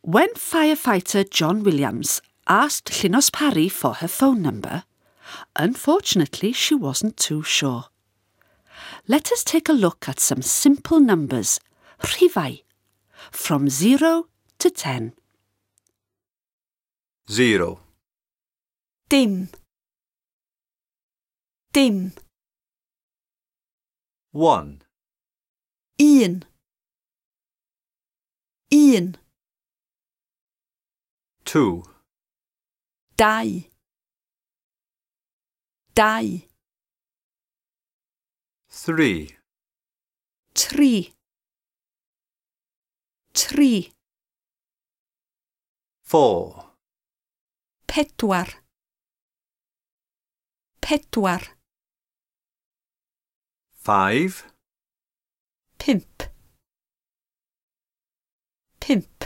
When firefighter John Williams asked Llynos Parry for her phone number, unfortunately she wasn't too sure. Let us take a look at some simple numbers, rhifau, from 0 to 10. 0. Dim. Dim. 1. Un. Un. 2. Dau. Dau. 3. Tri. Tri. 4. Pedwar. Pedwar. 5. Pump. Pump.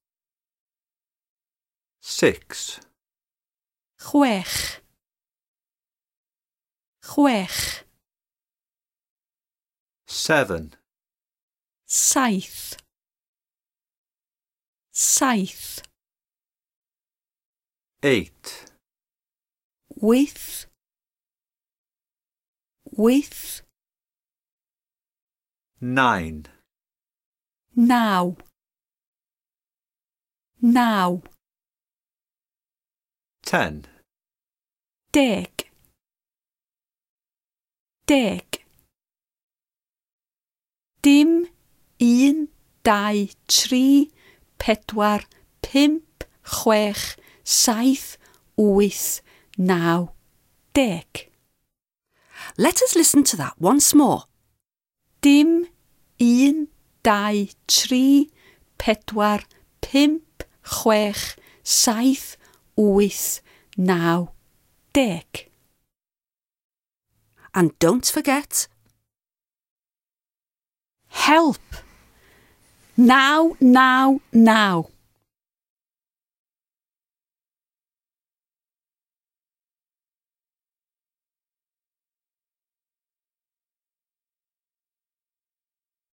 6. Chwech. Chwech. 7. Saith. Saith. 8. Wyth. Wyth. 9. Naw. Naw. 10. Deg. Deg. Dim. Un. Dau. Tri. Pedwar. Pump. Chwech. Saith. Wyth. Naw. Deg. Let us listen to that once more. Dim. Un. Dau. Tri. Pedwar. Pump. Chwech. Saith. Wyth. Naw. Deg. And don't forget, Help. Naw, naw, naw.